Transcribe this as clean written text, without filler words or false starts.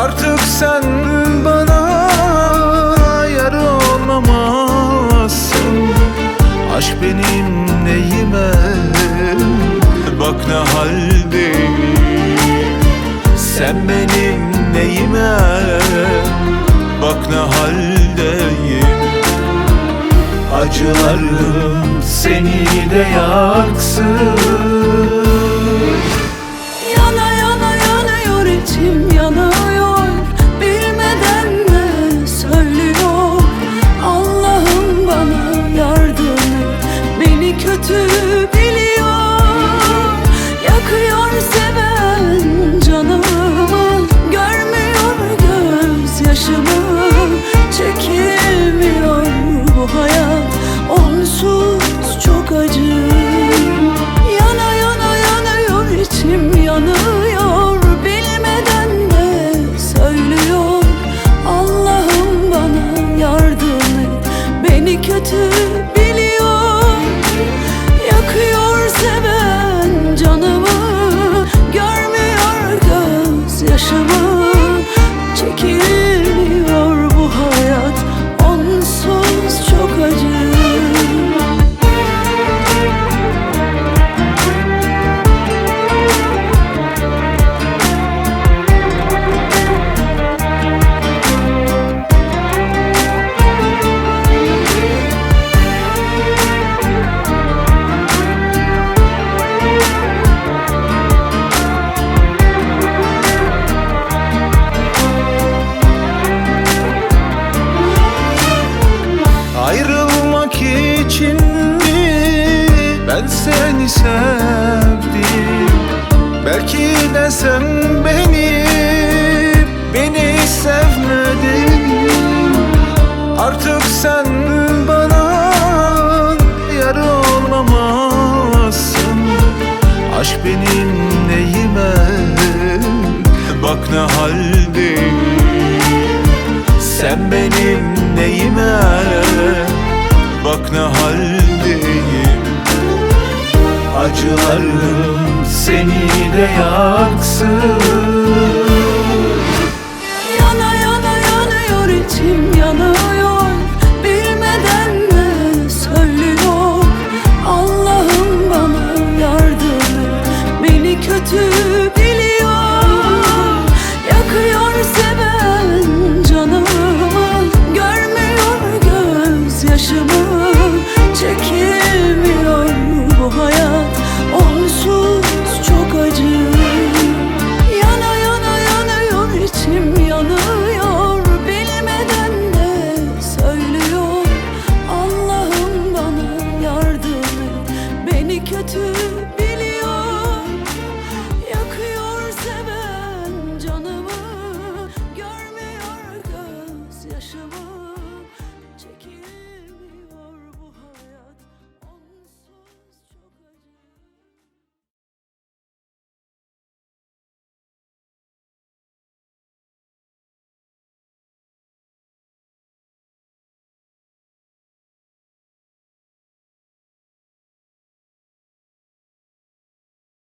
Artık sen bana yar olamazsın. Aşk benim neyime, bak ne haldeyim. Sen benim neyime, bak ne haldeyim. Acılarım seni de yaksın. Yana yana yanıyor içim, yanıyor. Bilmeden de söylüyor. Allah'ım bana yardım et, beni kötü biliyor. Yakıyor seven canımı, görmüyor gözyaşımı. Çekilmiyor bu hayat, onsuz çok acı. Yana yana yanıyor içim, yanıyor. Bilmeden de söylüyor. Allah'ım bana yardım et, beni kötü biliyor. Yakıyor seven canımı, görmüyor gözyaşımı. Çekilmiyor bu hayat, onsuz çok acı. Ayrılmak için mi ben seni sevdim? Belki de sen beni sevmedin. Artık sen bana yar olamazsın. Aşk benim neyime, bak ne haldeyim. Sen benim neyime, bak ne haldeyim. Acılarım seni de yaksın.